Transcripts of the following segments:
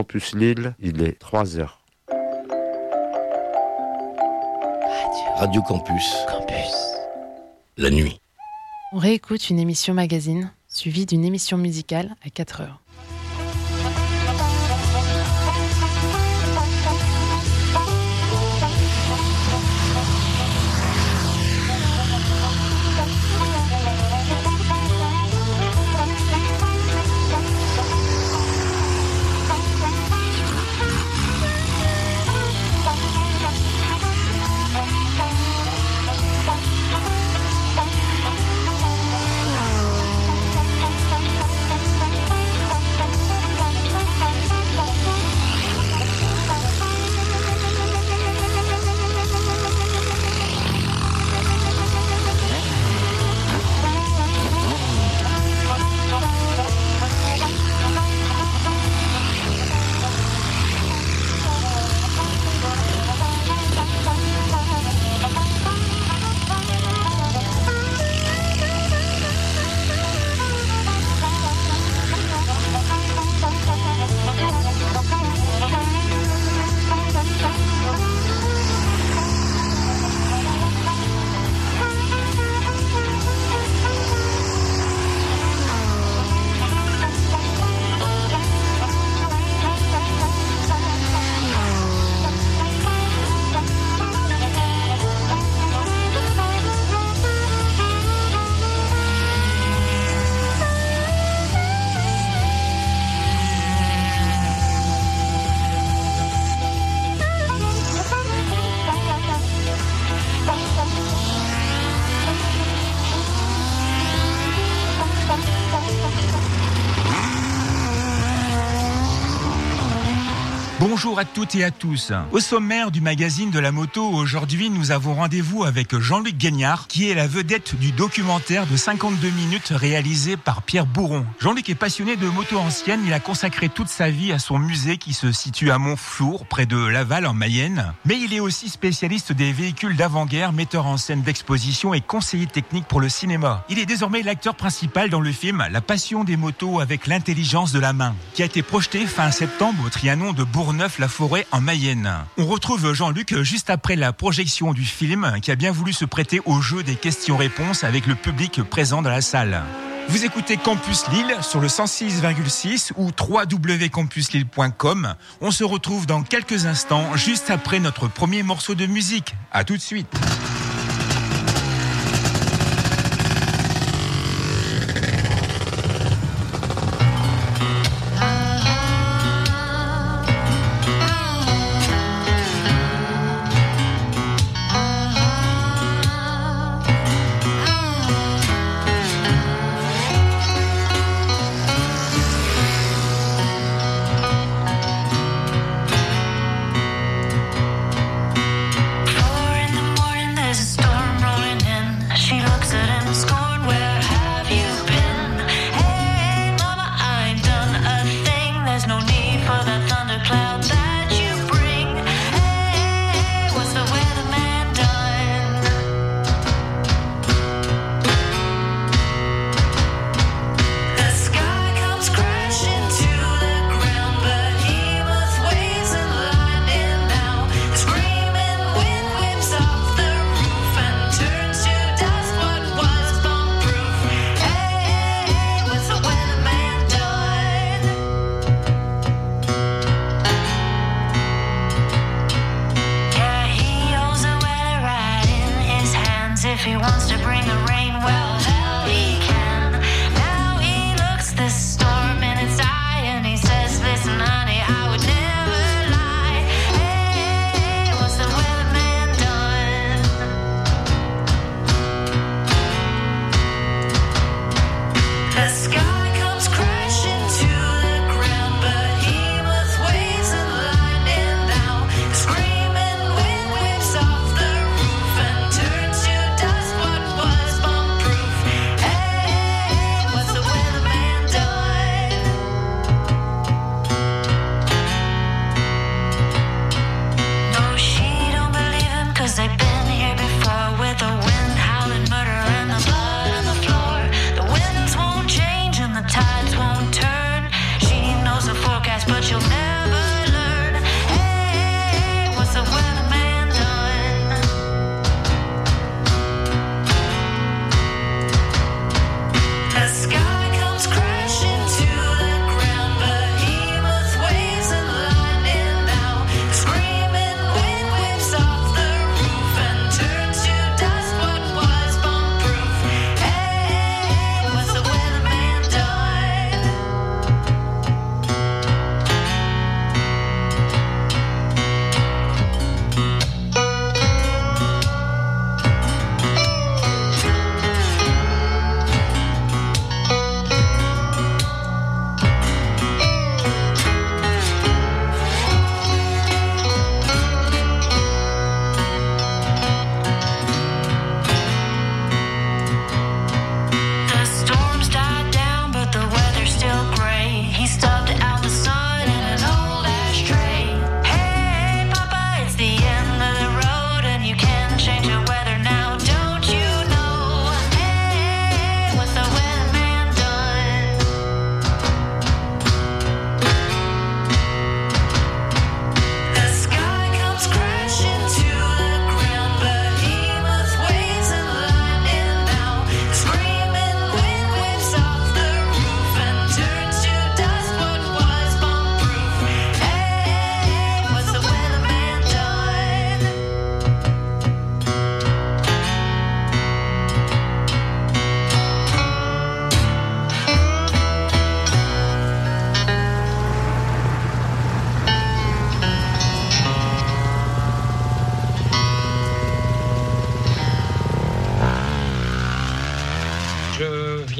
Campus Lille, il est 3h. Radio Campus. La nuit. On réécoute une émission magazine, suivie d'une émission musicale à 4h. Bonjour à toutes et à tous. Au sommaire du magazine de la moto, aujourd'hui, nous avons rendez-vous avec Jean-Luc Guignard, qui est la vedette du documentaire de 52 minutes réalisé par Pierre Bourron. Jean-Luc est passionné de moto ancienne. Il a consacré toute sa vie à son musée qui se situe à Montflour, près de Laval, en Mayenne. Mais il est aussi spécialiste des véhicules d'avant-guerre, metteur en scène d'exposition et conseiller technique pour le cinéma. Il est désormais l'acteur principal dans le film La passion des motos avec l'intelligence de la main, qui a été projeté fin septembre au Trianon de Bourgneuf-la-Forêt en Mayenne. On retrouve Jean-Luc juste après la projection du film, qui a bien voulu se prêter au jeu des questions-réponses avec le public présent dans la salle. Vous écoutez Campus Lille sur le 106,6 ou www.campuslille.com. On se retrouve dans quelques instants, juste après notre premier morceau de musique. À tout de suite. Proof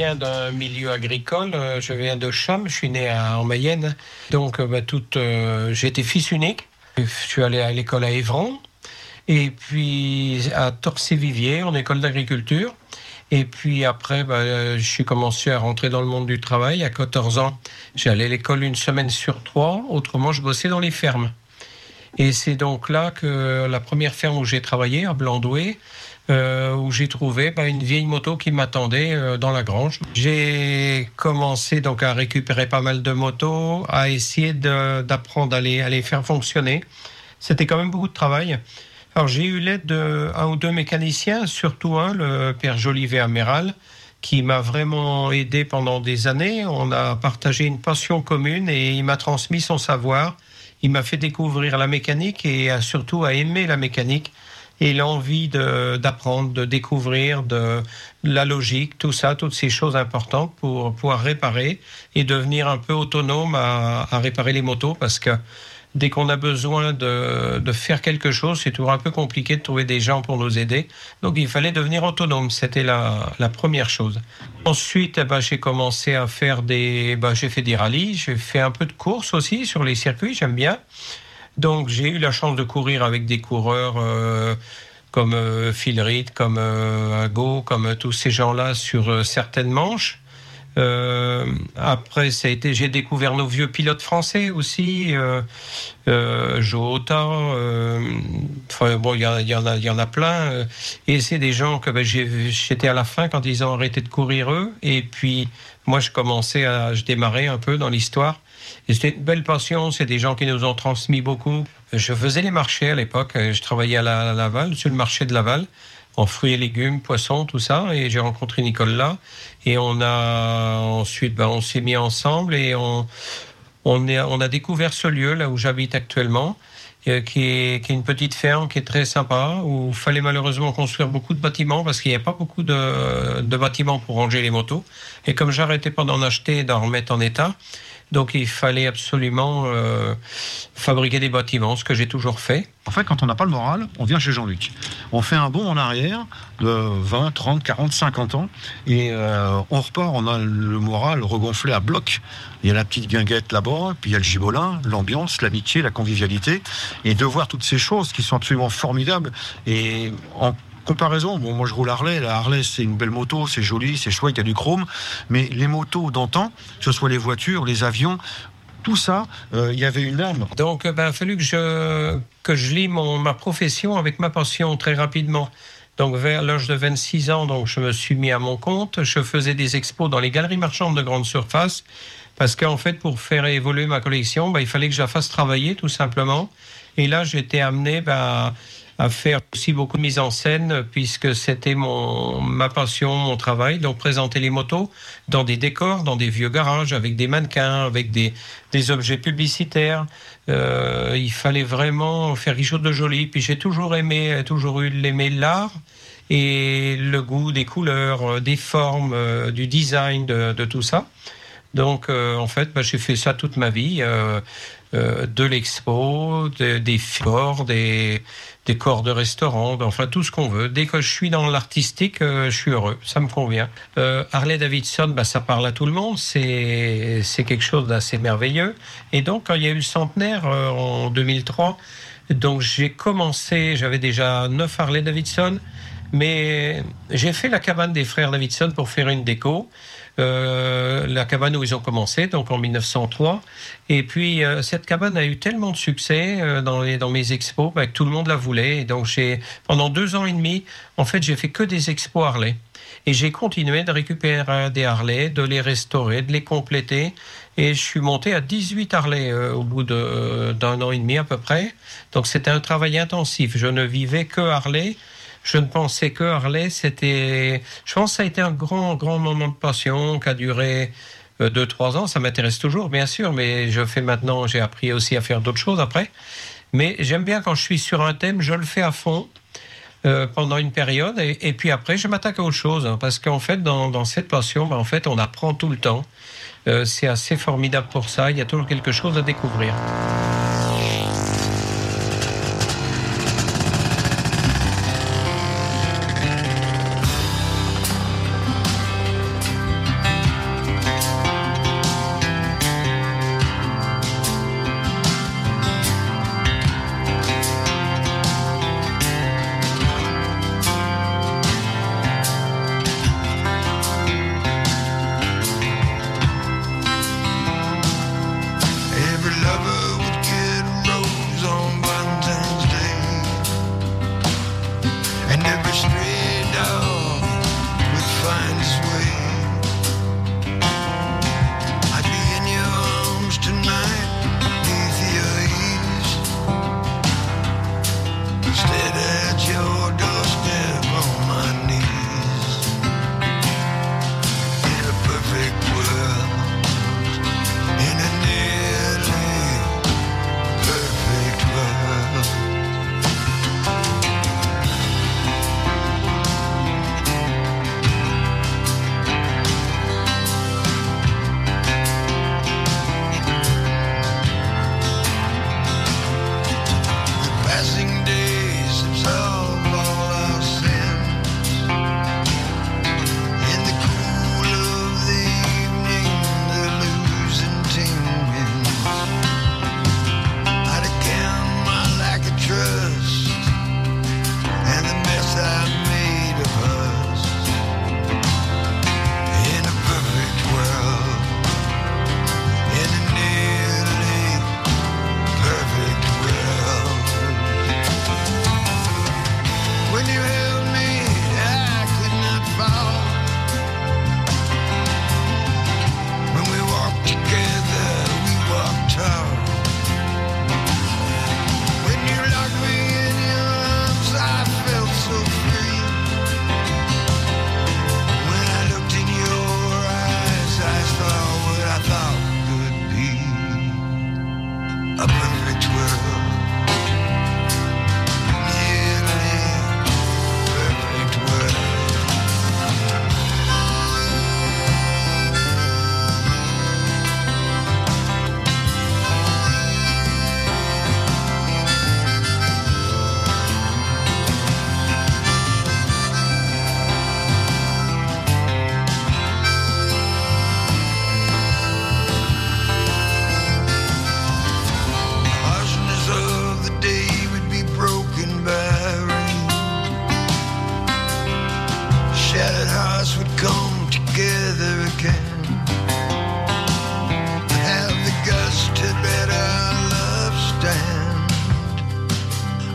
viens d'un milieu agricole, je viens de Cham, je suis né en Mayenne. Donc j'ai été fils unique. Je suis allé à l'école à Évron et puis à Torcy-Vivier en école d'agriculture. Et puis après, je suis commencé à rentrer dans le monde du travail. À 14 ans, j'allais à l'école 1 semaine sur 3. Autrement, je bossais dans les fermes. Et c'est donc là que la première ferme où j'ai travaillé, à Blandoué, où j'ai trouvé une vieille moto qui m'attendait dans la grange. J'ai commencé donc à récupérer pas mal de motos, à essayer d'apprendre à les faire fonctionner. C'était quand même beaucoup de travail. Alors j'ai eu l'aide d'un ou deux mécaniciens, surtout le père Jolivet Améral, qui m'a vraiment aidé pendant des années. On a partagé une passion commune et il m'a transmis son savoir. Il m'a fait découvrir la mécanique et surtout à aimer la mécanique et l'envie d'apprendre, de découvrir de la logique, tout ça, toutes ces choses importantes pour pouvoir réparer et devenir un peu autonome à réparer les motos parce que dès qu'on a besoin de faire quelque chose, c'est toujours un peu compliqué de trouver des gens pour nous aider. Donc, il fallait devenir autonome. C'était la première chose. Ensuite, j'ai commencé à faire j'ai fait des rallyes. J'ai fait un peu de course aussi sur les circuits. J'aime bien. Donc, j'ai eu la chance de courir avec des coureurs comme Phil Reed, comme Ago, comme tous ces gens-là sur certaines manches. Après, j'ai découvert nos vieux pilotes français aussi, Jota. Il y en a plein. Et c'est des gens que j'étais à la fin quand ils ont arrêté de courir eux. Et puis moi, je démarrais un peu dans l'histoire. Et c'était une belle passion. C'est des gens qui nous ont transmis beaucoup. Je faisais les marchés à l'époque. Je travaillais à Laval, sur le marché de Laval, en fruits et légumes, poissons, tout ça. Et j'ai rencontré Nicole là. Et ensuite, on s'est mis ensemble et on a découvert ce lieu là où j'habite actuellement, qui est une petite ferme qui est très sympa, où il fallait malheureusement construire beaucoup de bâtiments parce qu'il n'y avait pas beaucoup de bâtiments pour ranger les motos. Et comme j'arrêtais pas d'en acheter et d'en remettre en état, donc il fallait absolument fabriquer des bâtiments, ce que j'ai toujours fait. En fait, quand on n'a pas le moral, on vient chez Jean-Luc. On fait un bond en arrière de 20, 30, 40, 50 ans et on repart, on a le moral regonflé à bloc. Il y a la petite guinguette là-bas, puis il y a le gibolin, l'ambiance, l'amitié, la convivialité. Et de voir toutes ces choses qui sont absolument formidables et en comparaison, moi je roule Harley. La Harley, c'est une belle moto, c'est joli, c'est chouette, il y a du chrome. Mais les motos d'antan, que ce soit les voitures, les avions, tout ça, il y avait une âme. Donc, il a fallu que je lie ma profession avec ma passion très rapidement. Donc, vers l'âge de 26 ans, donc, je me suis mis à mon compte. Je faisais des expos dans les galeries marchandes de grande surface. Parce qu'en fait, pour faire évoluer ma collection, il fallait que je la fasse travailler, tout simplement. Et là, j'étais amené à faire aussi beaucoup de mise en scène puisque c'était ma passion, mon travail. Donc présenter les motos dans des décors, dans des vieux garages avec des mannequins, avec des objets publicitaires. Il fallait vraiment faire quelque chose de joli. Puis j'ai toujours aimé l'art et le goût des couleurs, des formes, du design, de tout ça. Donc en fait, j'ai fait ça toute ma vie. De l'expo, des corps, des corps de restaurant, enfin tout ce qu'on veut. Dès que je suis dans l'artistique, je suis heureux, ça me convient. Harley Davidson, ça parle à tout le monde, c'est quelque chose d'assez merveilleux. Et donc quand il y a eu le centenaire en 2003, donc j'avais déjà 9 Harley Davidson, mais j'ai fait la cabane des frères Davidson pour faire une déco. La cabane où ils ont commencé, donc en 1903. Et puis, cette cabane a eu tellement de succès dans mes expos que tout le monde la voulait. Et donc, pendant 2 ans et demi, en fait, j'ai fait que des expos Harley. Et j'ai continué de récupérer des Harley, de les restaurer, de les compléter. Et je suis monté à 18 Harley au bout d'un an et demi à peu près. Donc, c'était un travail intensif. Je ne vivais que Harley. Je ne pensais que Harley, je pense que ça a été un grand, grand moment de passion qui a duré 2-3 ans. Ça m'intéresse toujours, bien sûr, mais j'ai appris aussi à faire d'autres choses après. Mais j'aime bien quand je suis sur un thème, je le fais à fond pendant une période et puis après, je m'attaque à autre chose. Parce qu'en fait, dans cette passion, en fait, on apprend tout le temps. C'est assez formidable pour ça. Il y a toujours quelque chose à découvrir.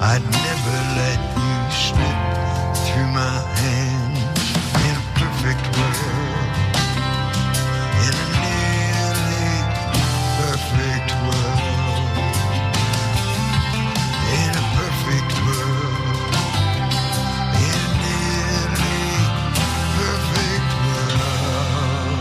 I'd never let you slip through my hands in a perfect world, in a nearly perfect world, in a perfect world, in a nearly perfect world.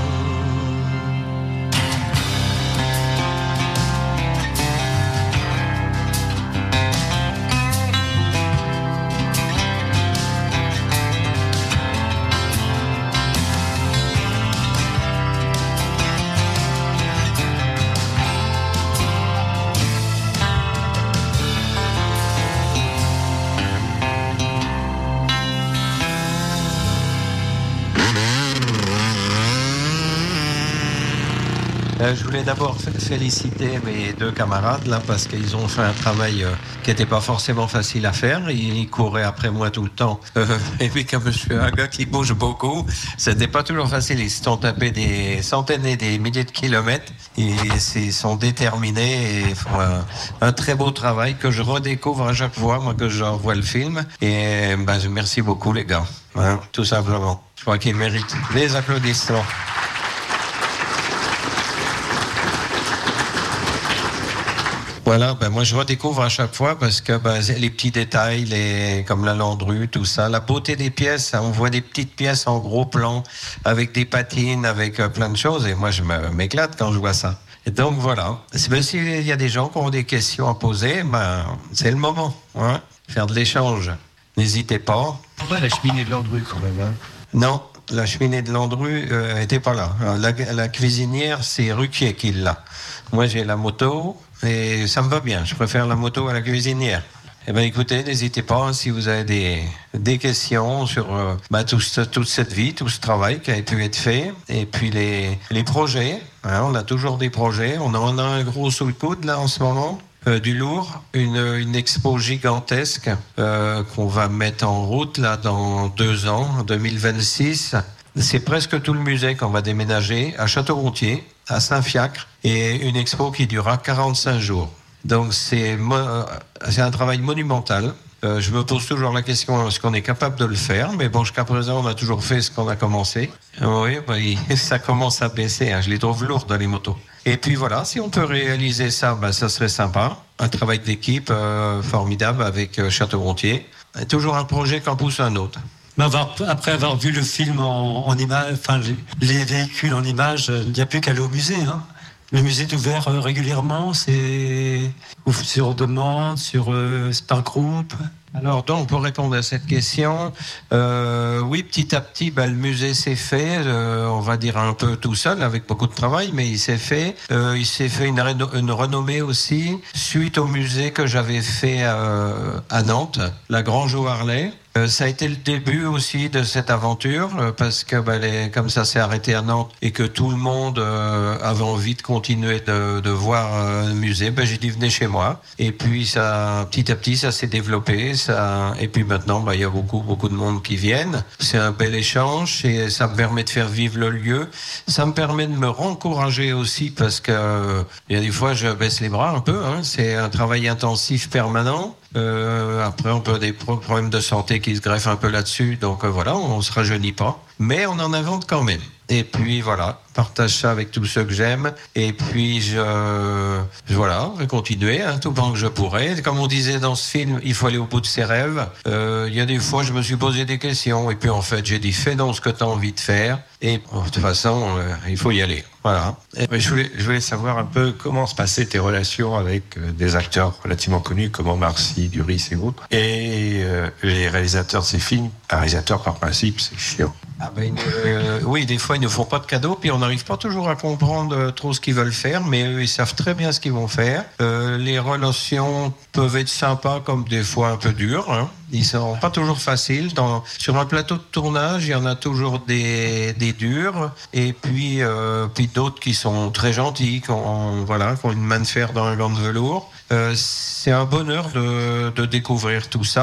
Je voulais d'abord féliciter mes deux camarades là parce qu'ils ont fait un travail qui n'était pas forcément facile à faire. Ils couraient après moi tout le temps. Et puis comme je suis un gars qui bouge beaucoup, c'était pas toujours facile. Ils se sont tapés des centaines et des milliers de kilomètres. Ils sont déterminés et font un très beau travail que je redécouvre à chaque fois, moi, que je revois le film. Et merci beaucoup les gars, hein, tout simplement. Je crois qu'ils méritent des applaudissements. Voilà, moi je redécouvre à chaque fois parce que les petits détails, comme la landrue, tout ça, la beauté des pièces, on voit des petites pièces en gros plan avec des patines, avec plein de choses, et moi je m'éclate quand je vois ça. Et donc voilà, s'il y a des gens qui ont des questions à poser, c'est le moment, hein, faire de l'échange. N'hésitez pas. Pourquoi la cheminée de Landru quand même, hein? Non, la cheminée de Landru était pas là. La cuisinière, c'est Ruquier qui l'a. Moi j'ai la moto. Et ça me va bien, je préfère la moto à la cuisinière. Eh bien écoutez, n'hésitez pas si vous avez des questions sur toute cette vie, tout ce travail qui a pu être fait. Et puis les projets, hein, on a toujours des projets. On en a un gros sous le coude là en ce moment, du lourd, une expo gigantesque qu'on va mettre en route là dans 2 ans, en 2026. C'est presque tout le musée qu'on va déménager à Château-Gontier, à Saint-Fiacre, et une expo qui durera 45 jours. Donc c'est un travail monumental. Je me pose toujours la question, est-ce qu'on est capable de le faire? Mais bon, jusqu'à présent, on a toujours fait ce qu'on a commencé. Oui, ça commence à baisser, hein, je les trouve lourdes, les motos. Et puis voilà, si on peut réaliser ça, ça serait sympa. Un travail d'équipe formidable avec Château-Gontier. Toujours un projet qu'en pousse un autre. Après avoir vu le film en image, enfin les véhicules en image, il n'y a plus qu'à aller au musée. Hein. Le musée est ouvert régulièrement, c'est sur demande, c'est par groupe. Alors donc pour répondre à cette question, oui, petit à petit, le musée s'est fait, on va dire un peu tout seul, avec beaucoup de travail, mais il s'est fait. Il s'est fait une renommée aussi suite au musée que j'avais fait à Nantes, la Grange au Harlay. Ça a été le début aussi de cette aventure parce que comme ça s'est arrêté à Nantes et que tout le monde avait envie de continuer de voir le musée, j'ai dit venez chez moi. Et puis ça, petit à petit, ça s'est développé. Et puis maintenant, il y a beaucoup de monde qui viennent. C'est un bel échange et ça me permet de faire vivre le lieu. Ça me permet de me rencourager aussi parce que il y a des fois je baisse les bras un peu. Hein. C'est un travail intensif permanent. Après, on peut avoir des problèmes de santé qui se greffent un peu là-dessus. Donc voilà, on se rajeunit pas. Mais on en invente quand même. Et puis voilà, partage ça avec tous ceux que j'aime. Et puis je vais continuer tout le temps que je pourrai. Comme on disait dans ce film, il faut aller au bout de ses rêves. Il y a des fois, je me suis posé des questions. Et puis en fait, j'ai dit, fais donc ce que tu as envie de faire. Et de toute façon, il faut y aller. Voilà. Je voulais savoir un peu comment se passaient tes relations avec des acteurs relativement connus comme Omar Sy, Duris et autres. Et les réalisateurs de ces films, un réalisateur par principe, c'est chiant. Oui, des fois ils ne font pas de cadeaux, puis on n'arrive pas toujours à comprendre trop ce qu'ils veulent faire, mais eux ils savent très bien ce qu'ils vont faire. Les relations peuvent être sympas comme des fois un peu dures. Hein. Ils sont pas toujours faciles. Sur un plateau de tournage, il y en a toujours des durs, et puis d'autres qui sont très gentils, qui ont une main de fer dans un gant de velours. C'est un bonheur de découvrir tout ça.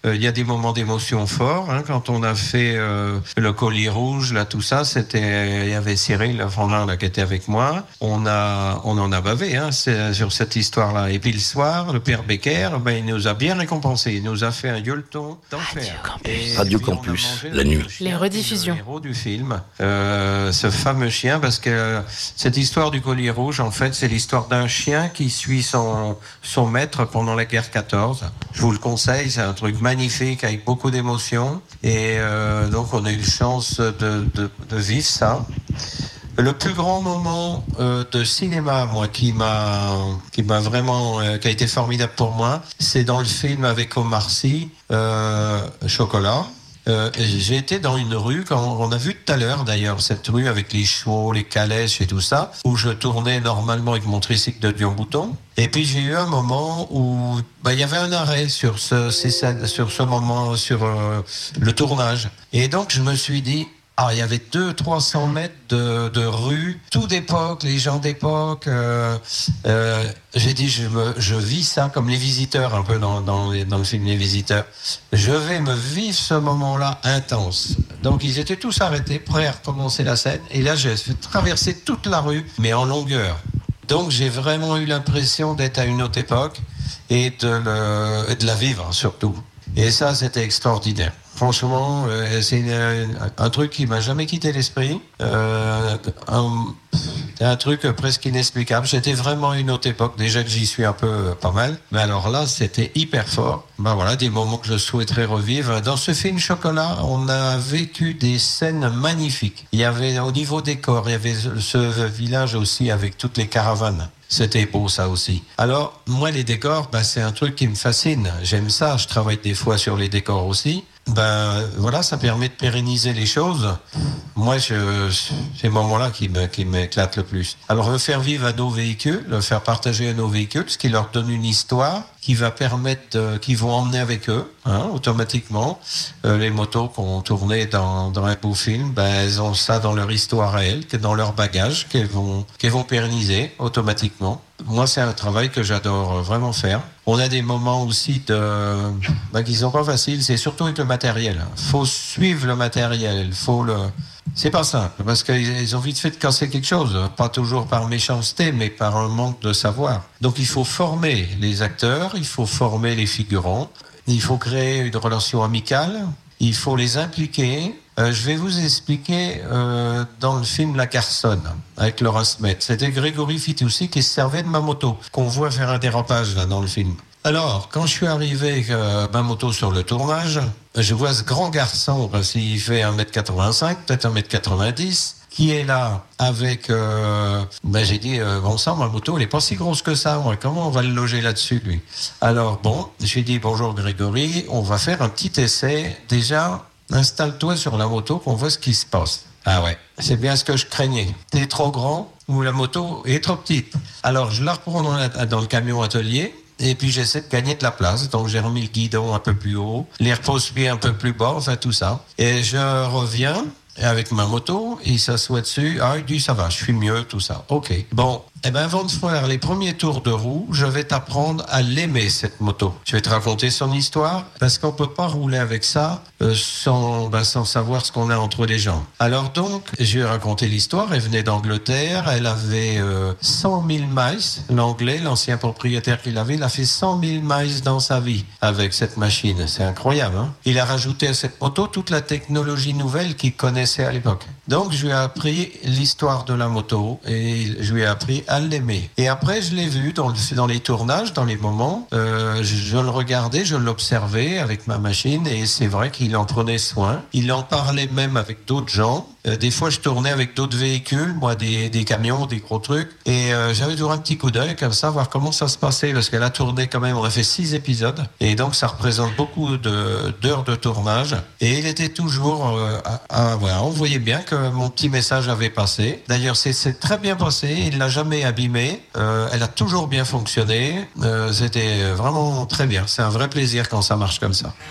Il y a des moments d'émotion forts. Quand on a fait le collier rouge, là, tout ça, il y avait Cyril, le Frangin, là, qui était avec moi. On en a bavé sur cette histoire-là. Et puis le soir, le père Becker, il nous a bien récompensé. Il nous a fait un gueuleton d'enfer. Radio Campus, la nuit. Les rediffusions. Le héros du film, ce fameux chien, parce que cette histoire du collier rouge, en fait, c'est l'histoire d'un chien qui suit son maître pendant la guerre 14. Je vous le conseille, c'est un truc magnifique avec beaucoup d'émotions. Et donc, on a eu la chance de vivre ça. Le plus grand moment de cinéma, moi, qui m'a vraiment, qui a été formidable pour moi, c'est dans le film avec Omar Sy, Chocolat. J'ai été dans une rue, on a vu tout à l'heure d'ailleurs, cette rue avec les chevaux, les calèches et tout ça, où je tournais normalement avec mon tricycle de Dion-Bouton. Et puis j'ai eu un moment où il y avait un arrêt sur ce moment, sur le tournage. Et donc je me suis dit, il y avait 200-300 mètres de rue, tout d'époque, les gens d'époque. J'ai dit, je vis ça comme Les Visiteurs, un peu dans le film Les Visiteurs. Je vais me vivre ce moment-là intense. Donc ils étaient tous arrêtés, prêts à recommencer la scène. Et là, j'ai fait traverser toute la rue, mais en longueur. Donc j'ai vraiment eu l'impression d'être à une autre époque et de la vivre surtout. Et ça, c'était extraordinaire. Franchement, c'est un truc qui m'a jamais quitté l'esprit. Un truc presque inexplicable. C'était vraiment une autre époque. Déjà que j'y suis un peu pas mal. Mais alors là, c'était hyper fort. Voilà, des moments que je souhaiterais revivre. Dans ce film Chocolat, on a vécu des scènes magnifiques. Il y avait, au niveau décor, il y avait ce village aussi avec toutes les caravanes. C'était beau, ça aussi. Alors, moi, les décors, c'est un truc qui me fascine. J'aime ça. Je travaille des fois sur les décors aussi. Voilà, ça permet de pérenniser les choses. Moi, c'est ces moments-là qui m'éclatent le plus. Alors, le faire vivre à nos véhicules, le faire partager à nos véhicules, ce qui leur donne une histoire qui va permettre, qu'ils vont emmener avec eux, automatiquement. Les motos qu'on tournait dans un beau film, elles ont ça dans leur histoire à elles, dans leur bagage, qu'elles vont pérenniser automatiquement. Moi, c'est un travail que j'adore vraiment faire. On a des moments aussi qui sont pas faciles, c'est surtout avec le matériel. Faut suivre le matériel, c'est pas simple, parce qu'ils ont vite fait de casser quelque chose, pas toujours par méchanceté, mais par un manque de savoir. Donc il faut former les acteurs, il faut former les figurants, il faut créer une relation amicale, il faut les impliquer. Je vais vous expliquer dans le film La Carçonne, avec Laura Smet. C'était Grégory Fitoussi qui se servait de ma moto, qu'on voit faire un dérapage là dans le film. Alors, quand je suis arrivé avec ma moto sur le tournage, je vois ce grand garçon, s'il fait 1m85, peut-être 1m90, qui est là avec... j'ai dit, bon sang, ma moto, elle est pas si grosse que ça, moi. Comment on va le loger là-dessus, lui? Alors, j'ai dit, bonjour Grégory, on va faire un petit essai. Déjà, installe-toi sur la moto, qu'on voit ce qui se passe. Ah ouais, c'est bien ce que je craignais. T'es trop grand ou la moto est trop petite. Alors, je la reprends dans le camion atelier. Et puis j'essaie de gagner de la place, donc j'ai remis le guidon un peu plus haut, les repose-pieds un peu plus bas, enfin tout ça. Et je reviens avec ma moto, il s'assoit dessus, il dit ça va, je suis mieux, tout ça. Ok. Bon, avant de faire les premiers tours de roue, je vais t'apprendre à l'aimer, cette moto. Je vais te raconter son histoire, parce qu'on peut pas rouler avec ça sans savoir ce qu'on a entre les jambes. Alors donc, je lui ai raconté l'histoire, elle venait d'Angleterre, elle avait 100 000 miles, l'anglais, l'ancien propriétaire qu'il avait, il a fait 100 000 miles dans sa vie avec cette machine. C'est incroyable, hein? Il a rajouté à cette moto toute la technologie nouvelle qu'il connaissait à l'époque. Donc, je lui ai appris l'histoire de la moto et je lui ai appris à l'aimer. Et après, je l'ai vu dans les tournages, dans les moments, je le regardais, je l'observais avec ma machine et c'est vrai qu'il en prenait soin. Il en parlait même avec d'autres gens. Des fois, je tournais avec d'autres véhicules, moi, des camions, des gros trucs. Et j'avais toujours un petit coup d'œil comme ça, voir comment ça se passait. Parce qu'elle a tourné quand même, on a fait 6 épisodes. Et donc, ça représente beaucoup d'heures de tournage. Et il était toujours... voilà, on voyait bien que mon petit message avait passé. D'ailleurs, c'est très bien passé. Il l'a jamais abîmé. Elle a toujours bien fonctionné. C'était vraiment très bien. C'est un vrai plaisir quand ça marche comme ça.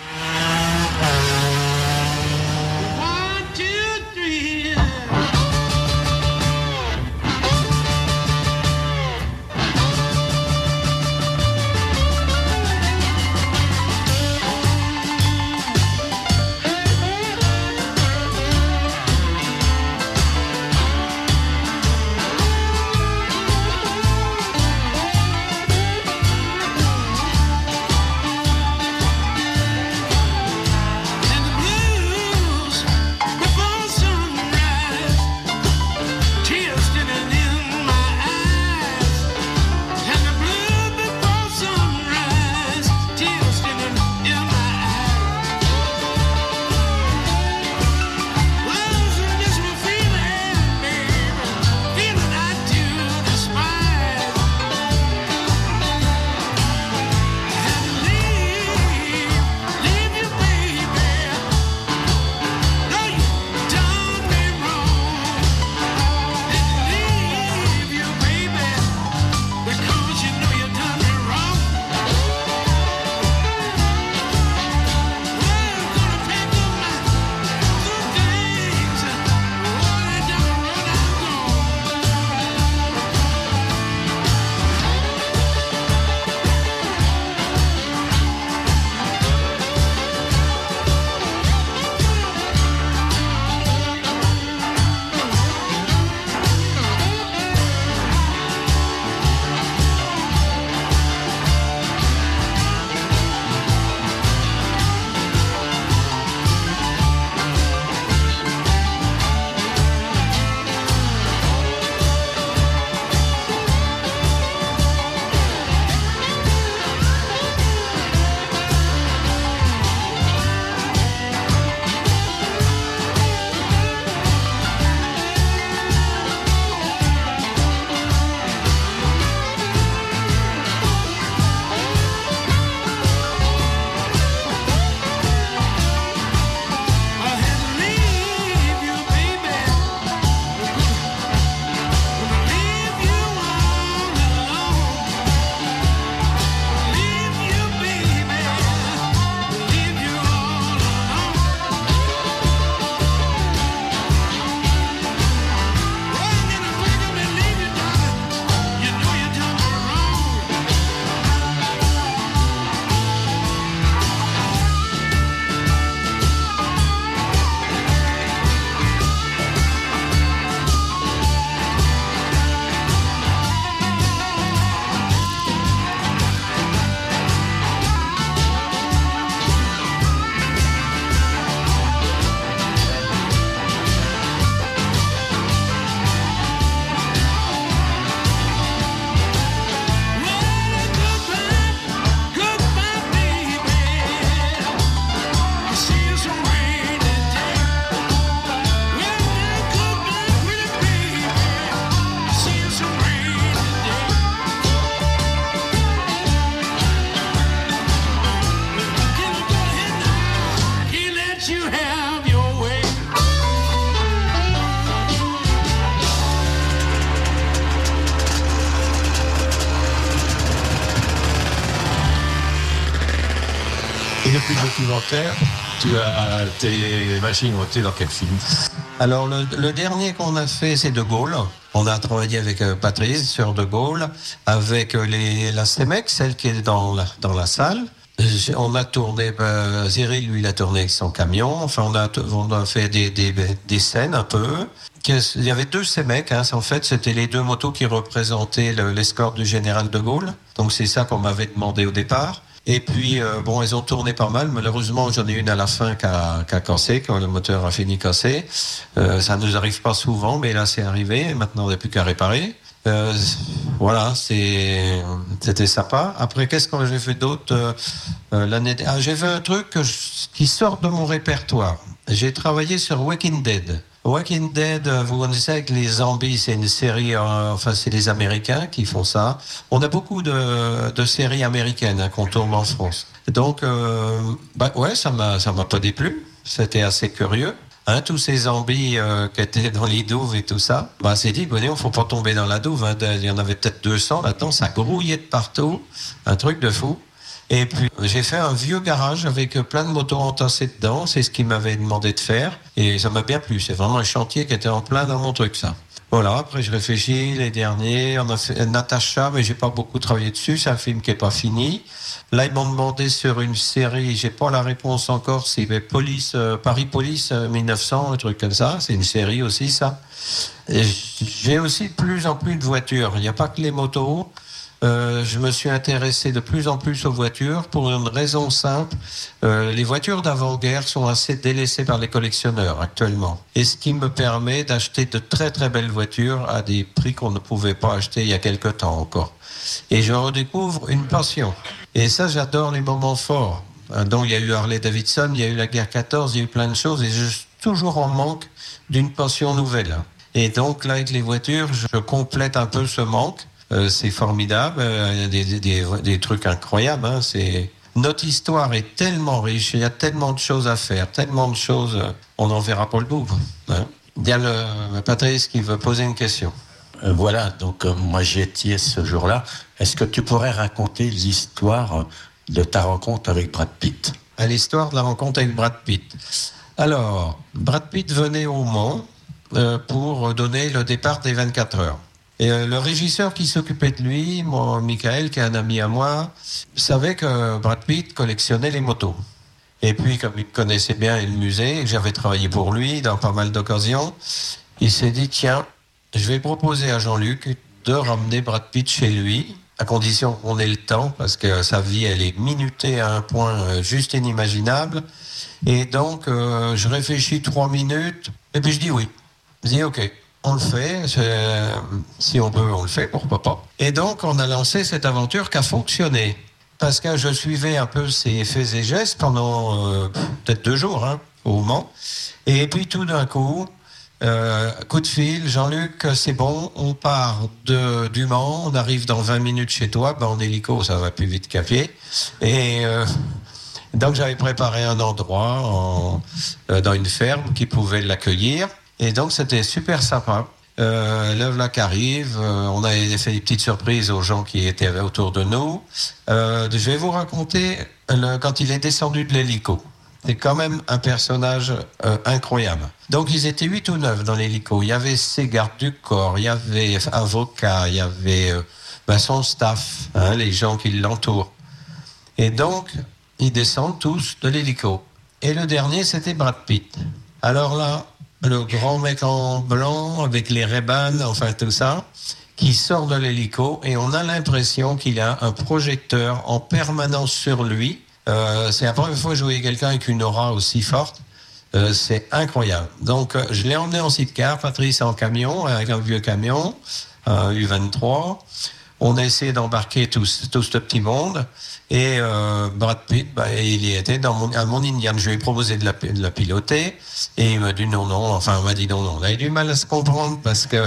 Et depuis le documentaire, tes machines ont été dans quel film? Alors, le dernier qu'on a fait, c'est De Gaulle. On a travaillé avec Patrice sur De Gaulle, avec la CEMEC, celle qui est dans la salle. On a tourné, Cyril, lui, il a tourné avec son camion. Enfin, on a fait des scènes un peu. Il y avait 2 CEMEC, en fait, c'était les 2 motos qui représentaient l'escorte du général de Gaulle. Donc, c'est ça qu'on m'avait demandé au départ. Et puis, elles ont tourné pas mal. Malheureusement, j'en ai une à la fin qui a cassé, quand le moteur a fini cassé. Ça ne nous arrive pas souvent, mais là, c'est arrivé. Maintenant, on n'a plus qu'à réparer. Voilà, c'était sympa. Après, qu'est-ce que j'ai fait d'autre j'ai fait un truc qui sort de mon répertoire. J'ai travaillé sur Walking Dead. Walking Dead, vous connaissez avec les zombies, c'est une série, c'est les Américains qui font ça. On a beaucoup de séries américaines qu'on tourne en France. Donc, ça m'a pas déplu. C'était assez curieux. Tous ces zombies qui étaient dans les douves et tout ça. C'est dit, on faut pas tomber dans la douve. Il y en avait peut-être 200 là-dedans, ça grouillait de partout. Un truc de fou. Et puis, j'ai fait un vieux garage avec plein de motos entassées dedans. C'est ce qu'il m'avait demandé de faire. Et ça m'a bien plu. C'est vraiment un chantier qui était en plein dans mon truc, ça. Voilà, après, je réfléchis. Les derniers, on a fait Natacha, mais j'ai pas beaucoup travaillé dessus. C'est un film qui est pas fini. Là, ils m'ont demandé sur une série, j'ai pas la réponse encore, c'est Paris Police 1900, un truc comme ça. C'est une série aussi, ça. Et j'ai aussi de plus en plus de voitures. Il n'y a pas que les motos. Je me suis intéressé de plus en plus aux voitures pour une raison simple. Les voitures d'avant-guerre sont assez délaissées par les collectionneurs actuellement. Et ce qui me permet d'acheter de très très belles voitures à des prix qu'on ne pouvait pas acheter il y a quelque temps encore. Et je redécouvre une passion. Et ça, j'adore les moments forts. Donc il y a eu Harley-Davidson, il y a eu la guerre 14, il y a eu plein de choses et je suis toujours en manque d'une passion nouvelle. Et donc là, avec les voitures, je complète un peu ce manque. C'est formidable, il y a des trucs incroyables. Notre histoire est tellement riche, il y a tellement de choses à faire, tellement de choses, on n'en verra pas le bout. Il y a Patrice qui veut poser une question. Voilà, donc moi j'y étais ce jour-là. Est-ce que tu pourrais raconter l'histoire de ta rencontre avec Brad Pitt? L'histoire de la rencontre avec Brad Pitt. Alors, Brad Pitt venait au Mans pour donner le départ des 24 heures. Et le régisseur qui s'occupait de lui, Michael, qui est un ami à moi, savait que Brad Pitt collectionnait les motos. Et puis, comme il connaissait bien le musée, et que j'avais travaillé pour lui dans pas mal d'occasions, il s'est dit, tiens, je vais proposer à Jean-Luc de ramener Brad Pitt chez lui, à condition qu'on ait le temps, parce que sa vie, elle est minutée à un point juste inimaginable. Et donc, je réfléchis 3 minutes, et puis je dis oui. Je dis OK. On le fait, si on peut, on le fait, pourquoi pas. Et donc, on a lancé cette aventure qui a fonctionné. Parce que je suivais un peu ses faits et gestes pendant peut-être 2 jours, au Mans. Et puis, tout d'un coup, coup de fil, Jean-Luc, c'est bon, on part du Mans, on arrive dans 20 minutes chez toi, en hélico, ça va plus vite qu'à pied. Et donc, j'avais préparé un endroit dans une ferme qui pouvait l'accueillir. Et donc, c'était super sympa. Là qui arrive, on a fait des petites surprises aux gens qui étaient autour de nous. Je vais vous raconter quand il est descendu de l'hélico. C'est quand même un personnage incroyable. Donc, ils étaient 8 ou 9 dans l'hélico. Il y avait ses gardes du corps, il y avait avocats, il y avait son staff, les gens qui l'entourent. Et donc, ils descendent tous de l'hélico. Et le dernier, c'était Brad Pitt. Alors là, le grand mec en blanc, avec les Ray-Ban, enfin tout ça, qui sort de l'hélico, et on a l'impression qu'il a un projecteur en permanence sur lui. C'est la première fois que je voyais quelqu'un avec une aura aussi forte. C'est incroyable. Donc, je l'ai emmené en sidecar, Patrice en camion, avec un vieux camion, un U23. On a essayé d'embarquer tout ce petit monde. Et Brad Pitt, il y était à mon Indian. Je lui ai proposé de la piloter. Et il m'a dit non. Enfin, on m'a dit non. On a eu du mal à se comprendre parce que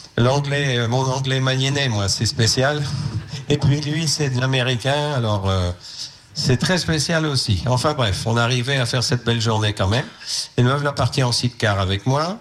mon anglais mayennais, moi, c'est spécial. Et puis lui, c'est de l'américain. Alors, c'est très spécial aussi. Enfin bref, on arrivait à faire cette belle journée quand même. Et nous, la partie en sidecar avec moi.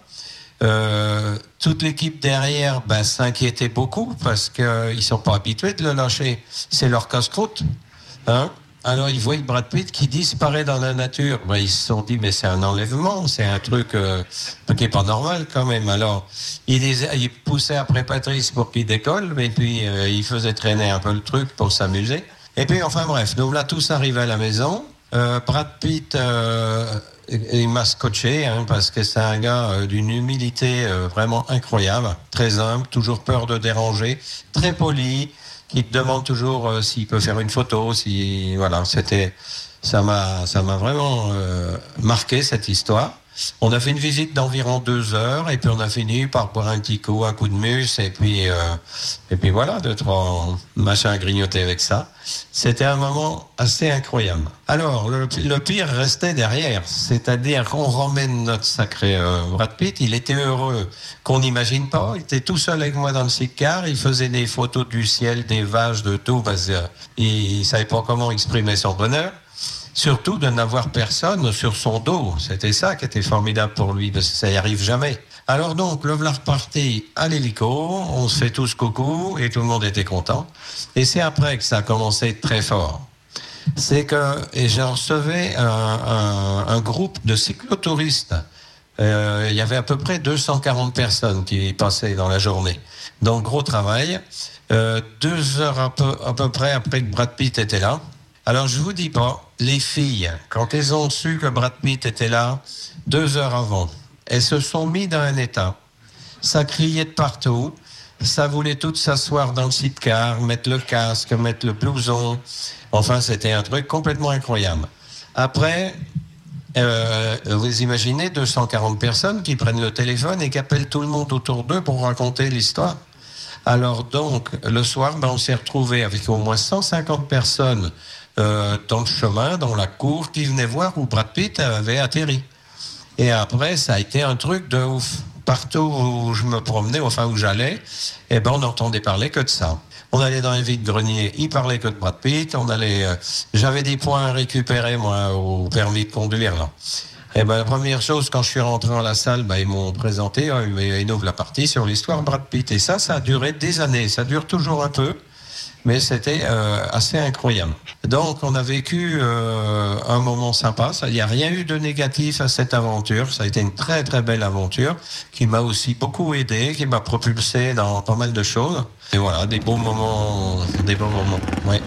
Toute l'équipe derrière s'inquiétait beaucoup parce qu'ils sont pas habitués de le lâcher. C'est leur casse-croûte. Alors ils voient Brad Pitt qui disparaît dans la nature. Ben, ils se sont dit mais c'est un enlèvement, c'est un truc qui est pas normal quand même. Alors il poussait après Patrice pour qu'il décolle, mais puis il faisait traîner un peu le truc pour s'amuser. Et puis enfin bref, donc là tous arrivent à la maison. Brad Pitt il m'a scotché parce que c'est un gars d'une humilité vraiment incroyable, très humble, toujours peur de déranger, très poli, qui te demande toujours s'il peut faire une photo, si voilà, ça m'a vraiment marqué cette histoire. On a fait une visite d'environ 2 heures et puis on a fini par boire un petit coup, un coup de mousse et puis voilà, 2-3 machins à grignoter avec ça. C'était un moment assez incroyable. Alors, le pire restait derrière, c'est-à-dire qu'on ramène notre sacré Brad Pitt. Il était heureux qu'on n'imagine pas. Il était tout seul avec moi dans le sidecar. Il faisait des photos du ciel, des vaches, de tout, parce qu'il savait pas comment exprimer son bonheur. Surtout de n'avoir personne sur son dos. C'était ça qui était formidable pour lui, parce que ça n'y arrive jamais. Alors donc, le voilà reparti à l'hélico, on se fait tous coucou, et tout le monde était content. Et c'est après que ça a commencé à être très fort. Et j'ai recevais un groupe de cyclotouristes. Il y avait à peu près 240 personnes qui passaient dans la journée. Donc, gros travail. 2 heures à peu près après que Brad Pitt était là. Alors, je vous dis pas, les filles, quand elles ont su que Brad Pitt était là, 2 heures avant, elles se sont mises dans un état. Ça criait de partout. Ça voulait toutes s'asseoir dans le sidecar, mettre le casque, mettre le blouson. Enfin, c'était un truc complètement incroyable. Après, vous imaginez 240 personnes qui prennent le téléphone et qui appellent tout le monde autour d'eux pour raconter l'histoire. Alors donc, le soir, on s'est retrouvés avec au moins 150 personnes dans le chemin, dans la cour, qui venaient voir où Brad Pitt avait atterri. Et après, ça a été un truc de ouf. Partout où je me promenais, enfin où j'allais, on n'entendait parler que de ça. On allait dans les vide-greniers, il parlait que de Brad Pitt. J'avais des points à récupérer, moi, au permis de conduire, là. La première chose, quand je suis rentré dans la salle, ils m'ont présenté, ils ouvrent la partie sur l'histoire de Brad Pitt. Et ça a duré des années. Ça dure toujours un peu, mais c'était assez incroyable. Donc, on a vécu un moment sympa. Il n'y a rien eu de négatif à cette aventure. Ça a été une très, très belle aventure qui m'a aussi beaucoup aidé, qui m'a propulsé dans pas mal de choses. Et voilà, des bons moments. Ouais.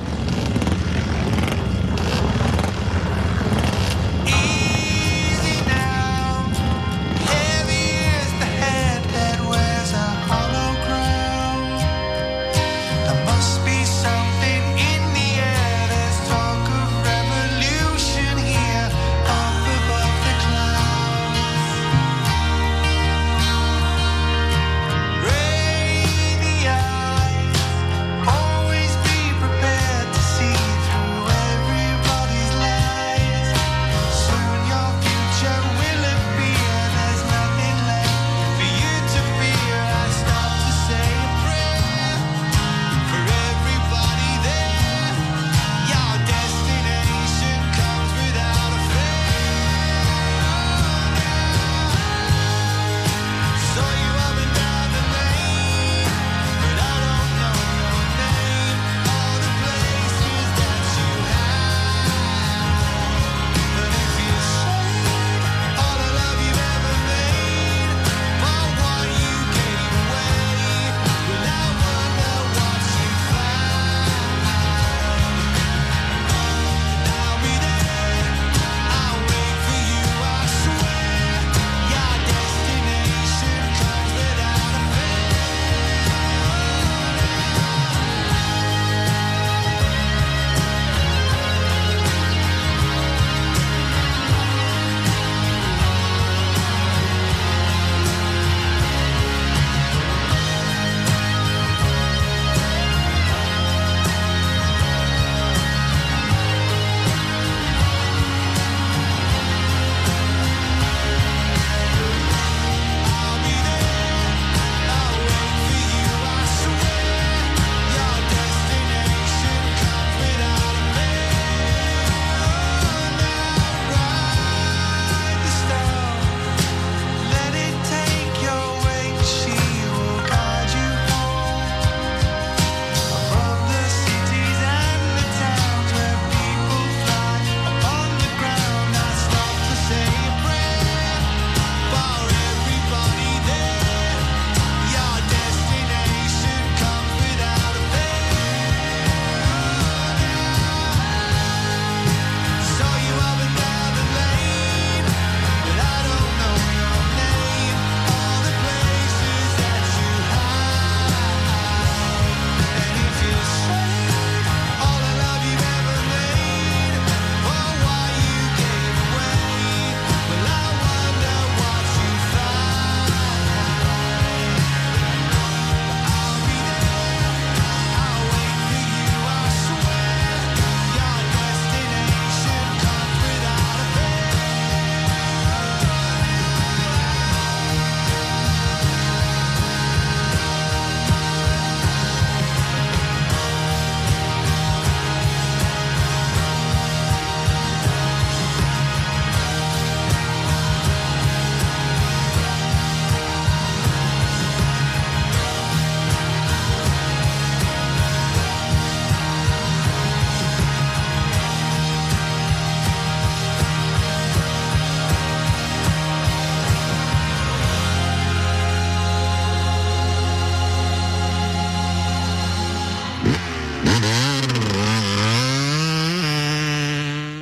Always be prepared to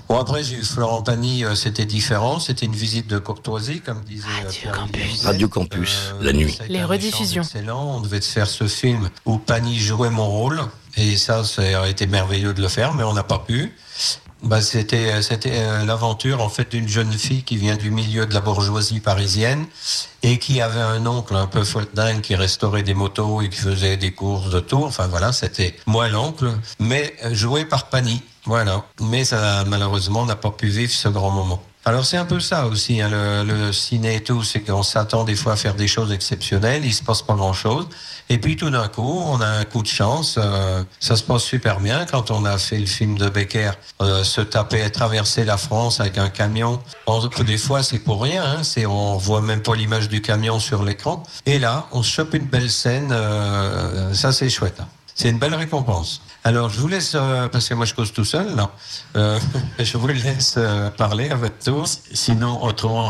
Bon, après, j'ai eu Florent Pagny, c'était différent. C'était une visite de courtoisie, comme disait Radio Campus, la nuit. Les rediffusions. Excellent. On devait faire ce film où Pagny jouait mon rôle. Et ça aurait été merveilleux de le faire, mais on n'a pas pu. C'était l'aventure en fait d'une jeune fille qui vient du milieu de la bourgeoisie parisienne et qui avait un oncle un peu dingue qui restaurait des motos et qui faisait des courses de tour. Enfin voilà, c'était moi l'oncle, mais joué par Pagny. Voilà. Mais ça malheureusement n'a pas pu vivre ce grand moment. Alors c'est un peu ça aussi, hein, le ciné et tout, c'est qu'on s'attend des fois à faire des choses exceptionnelles, il se passe pas grand-chose. Et puis tout d'un coup, on a un coup de chance, ça se passe super bien. Quand on a fait le film de Becker, traverser la France avec un camion, des fois c'est pour rien, hein, on voit même pas l'image du camion sur l'écran. Et là, on se chope une belle scène, ça c'est chouette. Hein. C'est une belle récompense. Alors, je vous laisse, parce que moi je cause tout seul, là. Je vous laisse parler à votre tour. Sinon, autrement,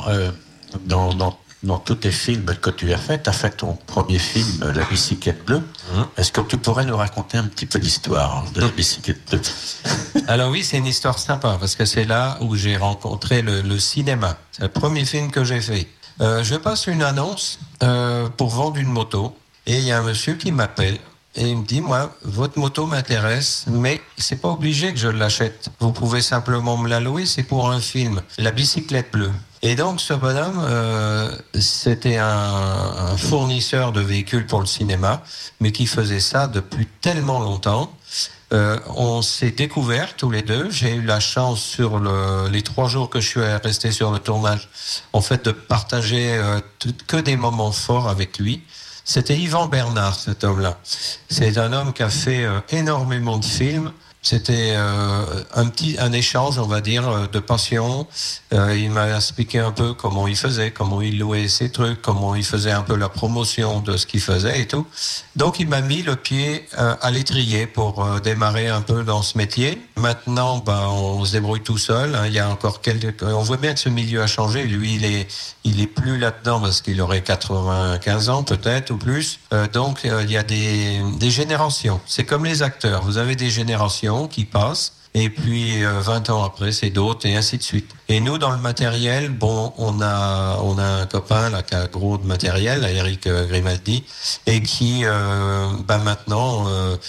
dans tous tes films que tu as fait ton premier film, La bicyclette bleue. Est-ce que tu pourrais nous raconter un petit peu l'histoire de La bicyclette bleue? Alors oui, c'est une histoire sympa, parce que c'est là où j'ai rencontré le cinéma. C'est le premier film que j'ai fait. Je passe une annonce pour vendre une moto, et il y a un monsieur qui m'appelle. Et il me dit, moi, votre moto m'intéresse, mais c'est pas obligé que je l'achète. Vous pouvez simplement me la louer, c'est pour un film, La bicyclette bleue. Et donc, ce bonhomme, c'était un fournisseur de véhicules pour le cinéma, mais qui faisait ça depuis tellement longtemps. On s'est découverts tous les deux. J'ai eu la chance sur les 3 jours que je suis resté sur le tournage, en fait, de partager que des moments forts avec lui. C'était Yvan Bernard, cet homme-là. C'est un homme qui a fait énormément de films. C'était un échange, on va dire, de passion. Il m'a expliqué un peu comment il faisait, comment il louait ses trucs, comment il faisait un peu la promotion de ce qu'il faisait et tout. Donc il m'a mis le pied à l'étrier pour démarrer un peu dans ce métier. Maintenant, on se débrouille tout seul. Hein. Il y a encore on voit bien que ce milieu a changé. Lui, il est plus là-dedans parce qu'il aurait 95 ans peut-être ou plus. Donc il y a des générations. C'est comme les acteurs. Vous avez des générations qui passent, et puis 20 ans après, c'est d'autres, et ainsi de suite. Et nous, dans le matériel, on a un copain là qui a gros de matériel, Eric Grimaldi, et qui maintenant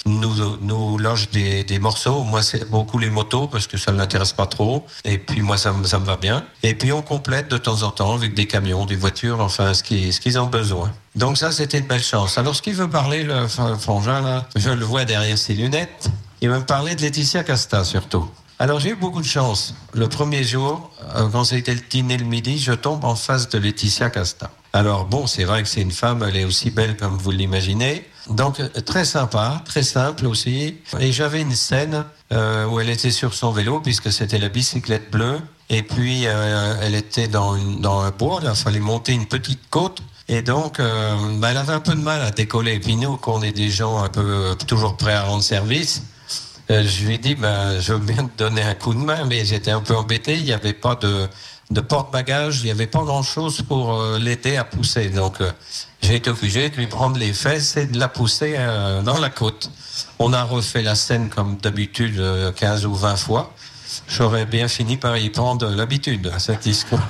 nous loge des morceaux. Moi, c'est beaucoup les motos parce que ça ne l'intéresse pas trop. Et puis moi, ça me va bien. Et puis on complète de temps en temps avec des camions, des voitures, enfin ce qu'ils ont besoin. Donc ça, c'était une belle chance. Alors, ce qu'il veut parler, le frangin là, je le vois derrière ses lunettes. Il va me parler de Laetitia Casta, surtout. Alors, j'ai eu beaucoup de chance. Le premier jour, quand c'était le dîner le midi, je tombe en face de Laetitia Casta. Alors, c'est vrai que c'est une femme, elle est aussi belle comme vous l'imaginez. Donc, très sympa, très simple aussi. Et j'avais une scène où elle était sur son vélo, puisque c'était la bicyclette bleue. Et puis, elle était dans un bois, il fallait monter une petite côte. Et donc, elle avait un peu de mal à décoller. Et puis nous, qu'on est des gens un peu toujours prêts à rendre service, je lui ai dit, je veux bien te donner un coup de main, mais j'étais un peu embêté. Il n'y avait pas de porte-bagages, il n'y avait pas grand-chose pour l'aider à pousser. Donc, j'ai été obligé de lui prendre les fesses et de la pousser dans la côte. On a refait la scène comme d'habitude 15 ou 20 fois. J'aurais bien fini par y prendre l'habitude à cette histoire.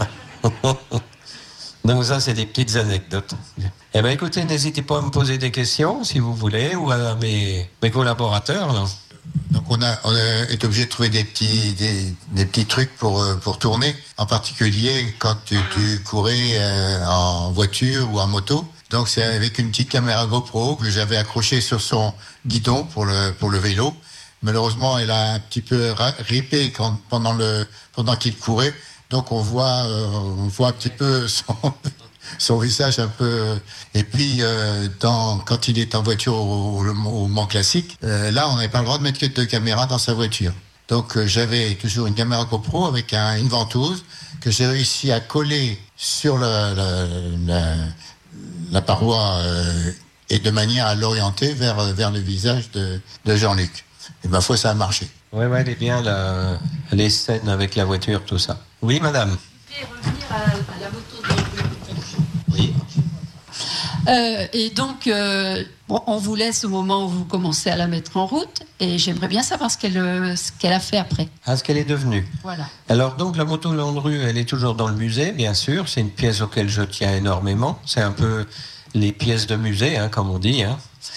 Donc ça, c'est des petites anecdotes. Eh bien, écoutez, n'hésitez pas à me poser des questions, si vous voulez, ou à mes collaborateurs, là. Donc on est obligé de trouver des petits trucs pour tourner, en particulier quand tu courais en voiture ou en moto. Donc c'est avec une petite caméra GoPro que j'avais accrochée sur son guidon pour le vélo. Malheureusement, elle a un petit peu ripé pendant qu'il courait. Donc on voit un petit peu son visage un peu. Et puis quand il est en voiture au Mans Classique, là on n'avait pas le droit de mettre que 2 caméras dans sa voiture. Donc j'avais toujours une caméra GoPro avec une ventouse que j'ai réussi à coller sur la paroi et de manière à l'orienter vers le visage de Jean-Luc. Et ma foi, ça a marché. Oui, elle est bien, les scènes avec la voiture, tout ça. Oui, madame. Je vais revenir à la moto de... Oui. Et donc, on vous laisse au moment où vous commencez à la mettre en route. Et j'aimerais bien savoir ce qu'elle a fait après. Ah, ce qu'elle est devenue. Voilà. Alors donc la moto Landru, elle est toujours dans le musée, bien sûr. C'est une pièce auquel je tiens énormément. C'est un peu les pièces de musée, hein, comme on dit. Hein.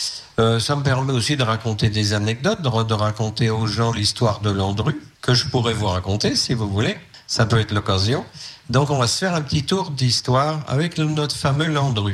Ça me permet aussi de raconter des anecdotes, de raconter aux gens l'histoire de Landru, que je pourrais vous raconter si vous voulez. Ça peut être l'occasion. Donc on va se faire un petit tour d'histoire avec notre fameux Landru.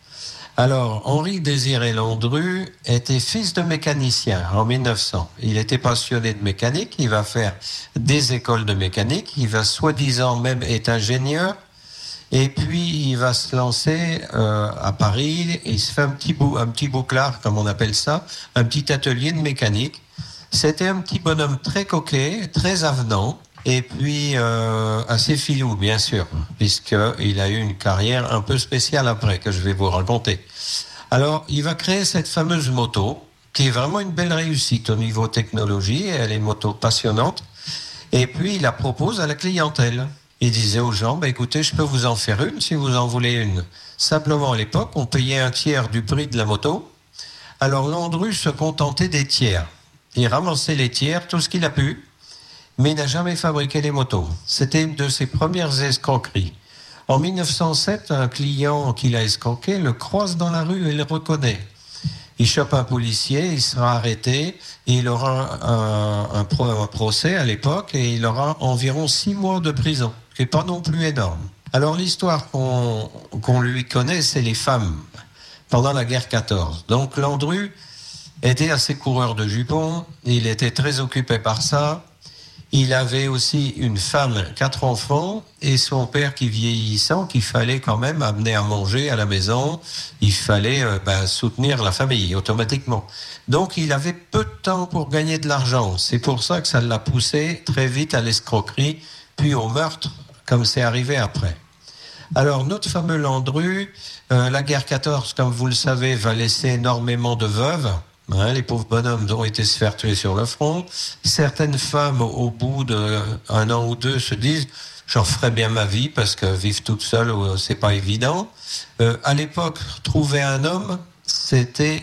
Alors, Henri-Désiré Landru était fils de mécanicien en 1900. Il était passionné de mécanique, il va faire des écoles de mécanique, il va soi-disant même être ingénieur, et puis il va se lancer à Paris, et il se fait un petit bouclard, comme on appelle ça, un petit atelier de mécanique. C'était un petit bonhomme très coquet, très avenant, et puis assez filou, bien sûr, puisqu'il a eu une carrière un peu spéciale après, que je vais vous raconter. Alors, il va créer cette fameuse moto, qui est vraiment une belle réussite au niveau technologie, elle est une moto passionnante, et puis il la propose à la clientèle. Il disait aux gens, écoutez, je peux vous en faire une si vous en voulez une. Simplement, à l'époque, on payait un tiers du prix de la moto. Alors, Landru se contentait des tiers. Il ramassait les tiers, tout ce qu'il a pu, mais il n'a jamais fabriqué les motos. C'était une de ses premières escroqueries. En 1907, un client qu'il a escroqué le croise dans la rue et le reconnaît. Il chope un policier, il sera arrêté, et il aura un procès à l'époque, et il aura environ 6 mois de prison, ce qui n'est pas non plus énorme. Alors l'histoire qu'on lui connaît, c'est les femmes, pendant la guerre 14. Donc Landru était assez coureur de jupons, il était très occupé par ça. Il avait aussi une femme, 4 enfants, et son père qui vieillissant, qu'il fallait quand même amener à manger à la maison. Il fallait soutenir la famille automatiquement. Donc il avait peu de temps pour gagner de l'argent. C'est pour ça que ça l'a poussé très vite à l'escroquerie, puis au meurtre, comme c'est arrivé après. Alors notre fameux Landru, la guerre 14, comme vous le savez, va laisser énormément de veuves. Les pauvres bonhommes ont été se faire tuer sur le front. Certaines femmes, au bout d'un an ou deux, se disent « j'en ferai bien ma vie parce que vivre toute seule, c'est pas évident ». À l'époque, trouver un homme, c'était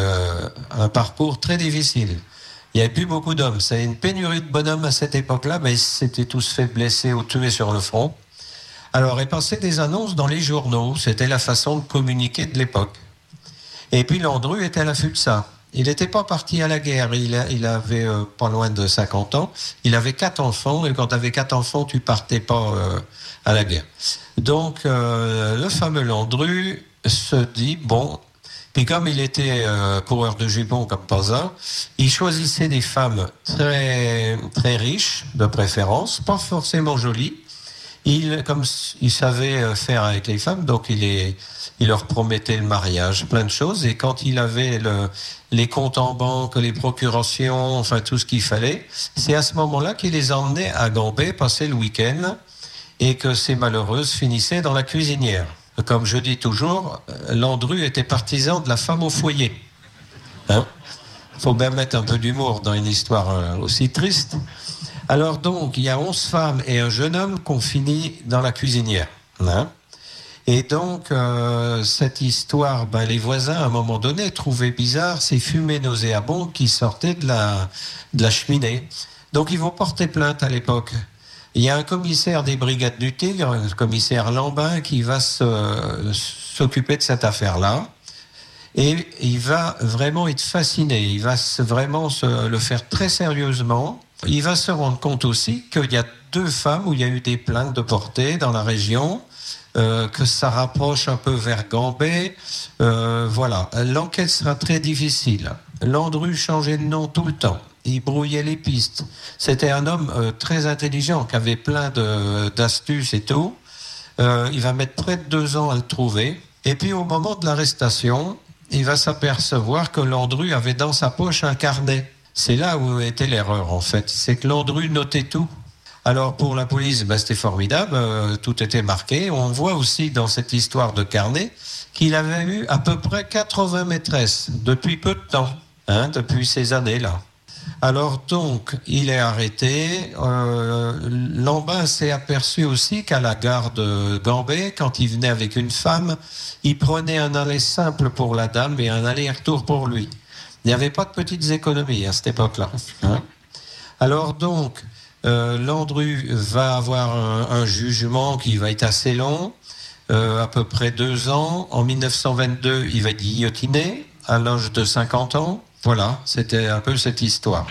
un parcours très difficile. Il n'y avait plus beaucoup d'hommes. C'est une pénurie de bonhommes à cette époque-là, mais ils s'étaient tous fait blesser ou tuer sur le front. Alors, il passait des annonces dans les journaux. C'était la façon de communiquer de l'époque. Et puis, Landru était à l'affût de ça. Il n'était pas parti à la guerre, il avait pas loin de 50 ans, il avait 4 enfants, et quand tu avais 4 enfants, tu partais pas à la guerre. Donc, le fameux Landru se dit, bon, puis comme il était coureur de jupons comme pas un, il choisissait des femmes très, très riches, de préférence, pas forcément jolies. Comme il savait faire avec les femmes, donc il leur promettait le mariage, plein de choses. Et quand il avait les comptes en banque, les procurations, enfin tout ce qu'il fallait, c'est à ce moment-là qu'il les emmenait à Gambé passer le week-end et que ces malheureuses finissaient dans la cuisinière. Comme je dis toujours, Landru était partisan de la femme au foyer. Faut bien mettre un peu d'humour dans une histoire aussi triste. Alors donc, il y a 11 femmes et un jeune homme qu'on finit dans la cuisinière. Et donc, cette histoire, les voisins, à un moment donné, trouvaient bizarre ces fumées nauséabondes qui sortaient de la cheminée. Donc, ils vont porter plainte à l'époque. Il y a un commissaire des Brigades du Tigre, le commissaire Lambin, qui va s'occuper de cette affaire-là. Et il va vraiment être fasciné. Il va vraiment le faire très sérieusement. Il va se rendre compte aussi qu'il y a 2 femmes où il y a eu des plaintes de portée dans la région, que ça rapproche un peu vers Gambé. Voilà, l'enquête sera très difficile. Landru changeait de nom tout le temps. Il brouillait les pistes. C'était un homme très intelligent, qui avait plein d'astuces et tout. Il va mettre près de 2 ans à le trouver. Et puis au moment de l'arrestation, il va s'apercevoir que Landru avait dans sa poche un carnet. C'est là où était l'erreur, en fait. C'est que Landru notait tout. Alors, pour la police, c'était formidable. Tout était marqué. On voit aussi dans cette histoire de carnet qu'il avait eu à peu près 80 maîtresses depuis peu de temps, depuis ces années-là. Alors, donc, il est arrêté. Lambin s'est aperçu aussi qu'à la gare de Gambé, quand il venait avec une femme, il prenait un aller simple pour la dame et un aller-retour pour lui. Il n'y avait pas de petites économies à cette époque-là. Hein. Alors donc, Landru va avoir un jugement qui va être assez long, à peu près 2 ans. En 1922, il va être guillotiné à l'âge de 50 ans. Voilà, c'était un peu cette histoire.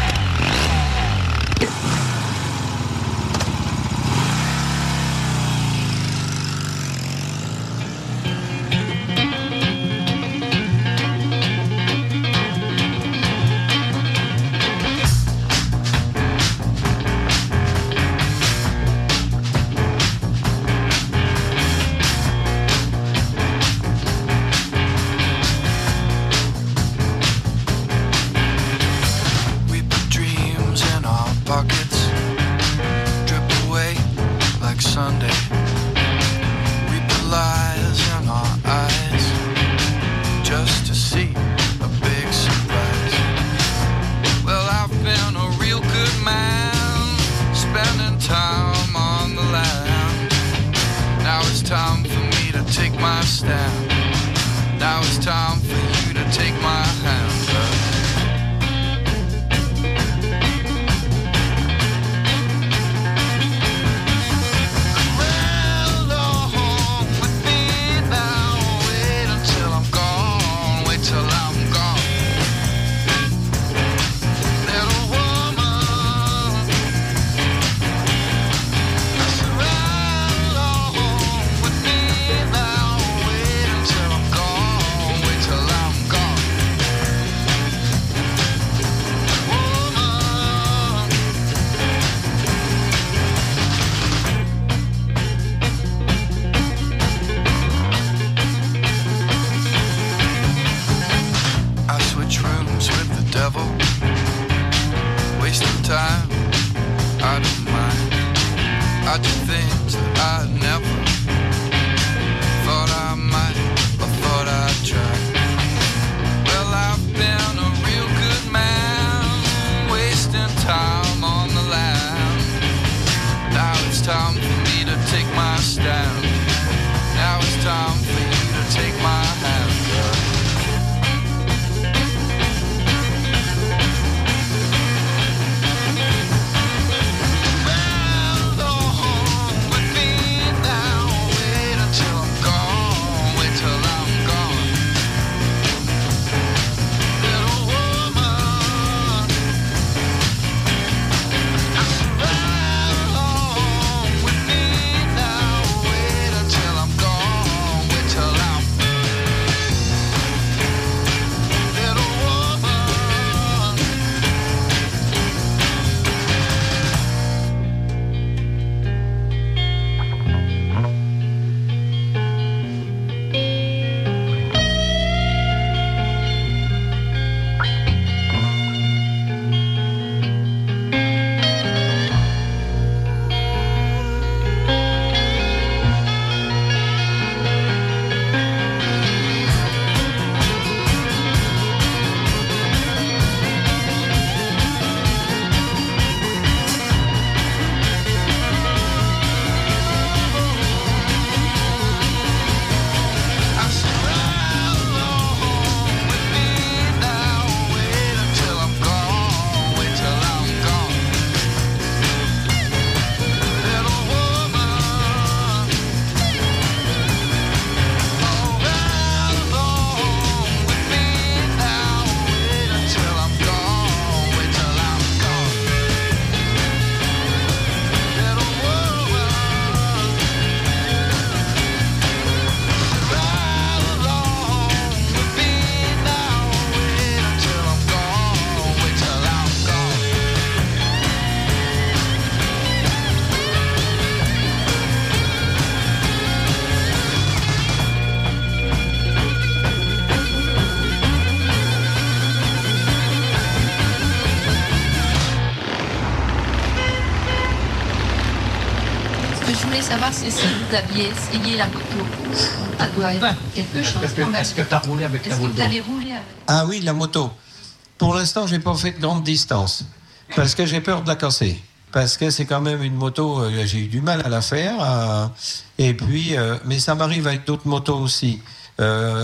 savoir si vous aviez essayé la moto. Ça doit être quelque chose. Est-ce que tu as roulé avec la moto? Est-ce que vous avez roulé avec... Ah oui, la moto. Pour l'instant, j'ai pas fait de grande distance. Parce que j'ai peur de la casser. Parce que c'est quand même une moto, j'ai eu du mal à la faire. Et puis, mais ça m'arrive avec d'autres motos aussi.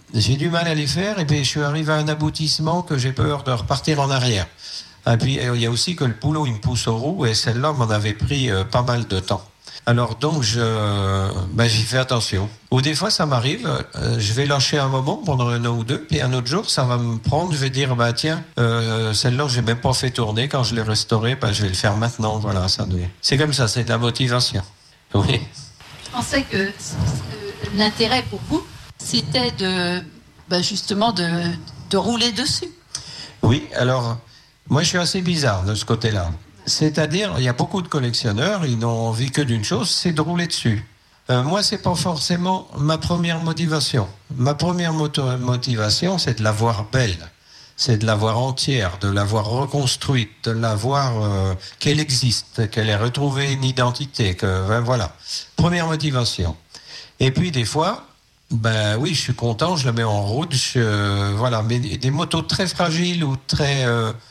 j'ai du mal à les faire, et puis je suis arrivé à un aboutissement que j'ai peur de repartir en arrière. Et puis il y a aussi que le boulot il me pousse aux roues, et celle-là m'en avait pris pas mal de temps. Alors donc j'y fais attention. Ou des fois ça m'arrive, je vais lâcher un moment pendant un an ou deux, puis un autre jour ça va me prendre, je vais dire tiens, celle-là j'ai même pas fait tourner, quand je l'ai restaurée, je vais le faire maintenant. Voilà, c'est comme ça, c'est de la motivation. Oui. Je pensais que l'intérêt pour vous, c'était justement de rouler dessus. Oui, alors moi je suis assez bizarre de ce côté-là. C'est-à-dire, il y a beaucoup de collectionneurs, ils n'ont envie que d'une chose, c'est de rouler dessus. Moi, c'est pas forcément ma première motivation. Ma première motivation, c'est de la voir belle, c'est de la voir entière, de la voir reconstruite, de la voir qu'elle existe, qu'elle ait retrouvé une identité, voilà. Première motivation. Et puis des fois, oui, je suis content, je la mets en route, voilà. Mais des motos très fragiles ou très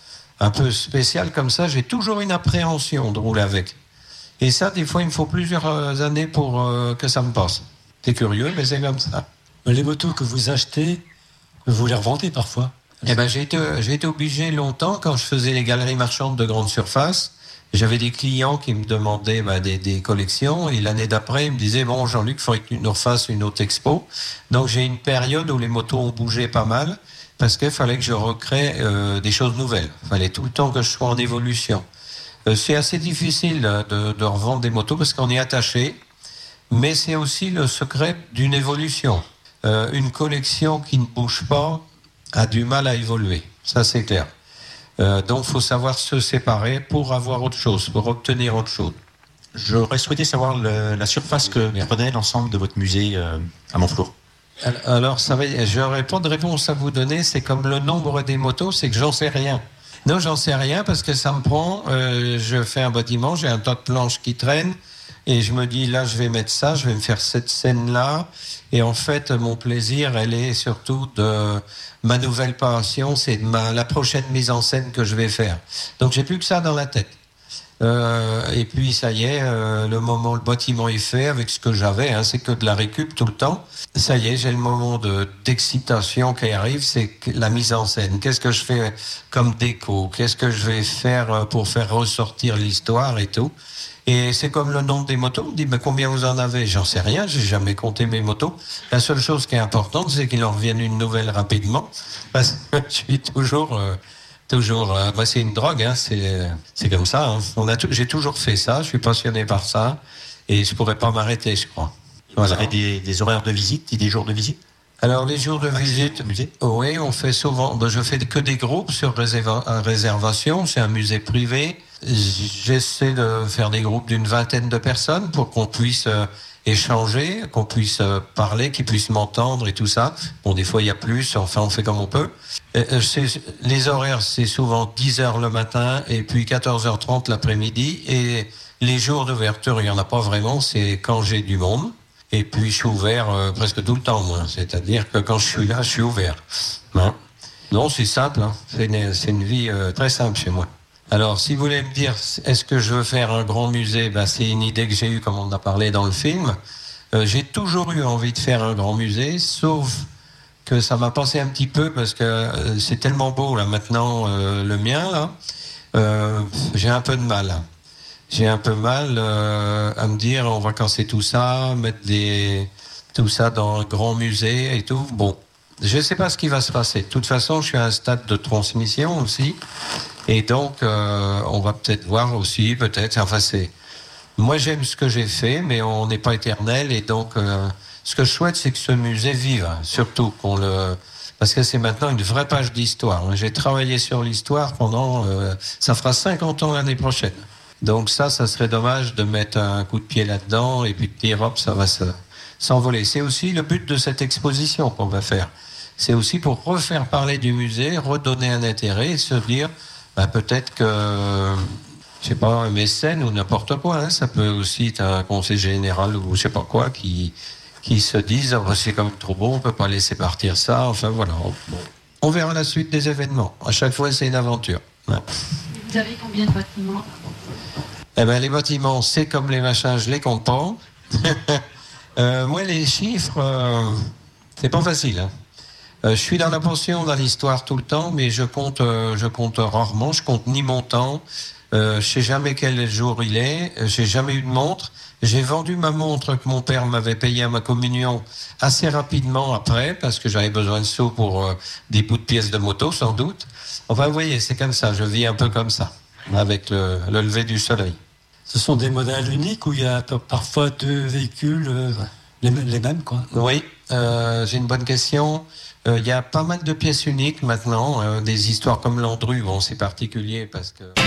un peu spéciales comme ça, j'ai toujours une appréhension de rouler avec. Et ça, des fois, il me faut plusieurs années pour que ça me passe. C'est curieux, mais c'est comme ça. Les motos que vous achetez, vous les revendez parfois? J'ai été obligé longtemps, quand je faisais les galeries marchandes de grande surface, j'avais des clients qui me demandaient des collections, et l'année d'après, ils me disaient, bon, Jean-Luc, il faudrait que tu nous refasses une autre expo. Donc j'ai une période où les motos ont bougé pas mal, parce qu'il fallait que je recrée des choses nouvelles. Il fallait tout le temps que je sois en évolution. C'est assez difficile de revendre des motos parce qu'on est attaché, mais c'est aussi le secret d'une évolution. Une collection qui ne bouge pas a du mal à évoluer, ça c'est clair. Donc il faut savoir se séparer pour avoir autre chose, pour obtenir autre chose. J'aurais souhaité savoir la surface que prenait l'ensemble de votre musée à Montflour. Alors, j'aurais pas de réponse à vous donner. C'est comme le nombre des motos, c'est que j'en sais rien. Non, j'en sais rien parce que ça me prend. Je fais un bâtiment, j'ai un tas de planches qui traînent et je me dis là, je vais mettre ça, je vais me faire cette scène-là. Et en fait, mon plaisir, elle est surtout de ma nouvelle passion, c'est la prochaine mise en scène que je vais faire. Donc, j'ai plus que ça dans la tête. Et puis ça y est, le moment le bâtiment est fait avec ce que j'avais, c'est que de la récup tout le temps. Ça y est, j'ai le moment d'excitation qui arrive, c'est la mise en scène. Qu'est-ce que je fais comme déco? Qu'est-ce que je vais faire pour faire ressortir l'histoire et tout? Et c'est comme le nombre des motos. On me dit, mais combien vous en avez? J'en sais rien, j'ai jamais compté mes motos. La seule chose qui est importante, c'est qu'il en revienne une nouvelle rapidement, parce que je suis toujours, c'est une drogue, c'est comme ça. J'ai toujours fait ça, je suis passionné par ça, et je pourrais pas m'arrêter, je crois. Voilà. Vous avez des horaires de visite et des jours de visite? Alors les jours de visite, oui, on fait souvent. Je fais que des groupes sur réservation. C'est un musée privé. J'essaie de faire des groupes d'une vingtaine de personnes pour qu'on puisse échanger, qu'on puisse parler, qu'ils puissent m'entendre et tout ça. Bon, des fois il y a plus. Enfin, on fait comme on peut. Les horaires, c'est souvent 10h le matin et puis 14h30 l'après-midi. Et les jours d'ouverture, il y en a pas vraiment. C'est quand j'ai du monde. Et puis, je suis ouvert presque tout le temps, moi. C'est-à-dire que quand je suis là, je suis ouvert. Non, c'est simple. C'est une vie très simple chez moi. Alors, si vous voulez me dire, est-ce que je veux faire un grand musée? C'est une idée que j'ai eue, comme on en a parlé dans le film. J'ai toujours eu envie de faire un grand musée, sauf que ça m'a passé un petit peu, parce que c'est tellement beau, là, maintenant, le mien, là. J'ai un peu de mal. J'ai un peu mal à me dire on va casser tout ça, mettre tout ça dans un grand musée et tout. Bon, je ne sais pas ce qui va se passer. De toute façon, je suis à un stade de transmission aussi. Et donc, on va peut-être voir aussi, peut-être. Enfin, moi, j'aime ce que j'ai fait, mais on n'est pas éternel. Et donc, ce que je souhaite, c'est que ce musée vive, surtout parce que c'est maintenant une vraie page d'histoire. J'ai travaillé sur l'histoire pendant... ça fera 50 ans l'année prochaine. Donc ça serait dommage de mettre un coup de pied là-dedans et puis de dire hop, ça va s'envoler. C'est aussi le but de cette exposition qu'on va faire. C'est aussi pour refaire parler du musée, redonner un intérêt et se dire peut-être que, je sais pas, un mécène ou n'importe quoi, ça peut aussi être un conseil général ou je sais pas quoi qui se disent c'est quand même trop beau, on peut pas laisser partir ça. Enfin voilà, on verra la suite des événements. À chaque fois, c'est une aventure. Ouais. Vous avez combien de bâtiments? Les bâtiments, c'est comme les machins, je les compte pas. Moi, les chiffres, c'est pas facile. Je suis dans la pension, dans l'histoire tout le temps, mais je compte rarement. Je compte ni mon temps. Je sais jamais quel jour il est. J'ai jamais eu de montre. J'ai vendu ma montre que mon père m'avait payée à ma communion assez rapidement après, parce que j'avais besoin de sous pour des bouts de pièces de moto, sans doute. Enfin, vous voyez, c'est comme ça. Je vis un peu comme ça, avec le lever du soleil. Ce sont des modèles uniques où il y a parfois deux véhicules, les mêmes, quoi. Oui, j'ai une bonne question. Il y a pas mal de pièces uniques maintenant. Des histoires comme Landru, bon, c'est particulier parce que...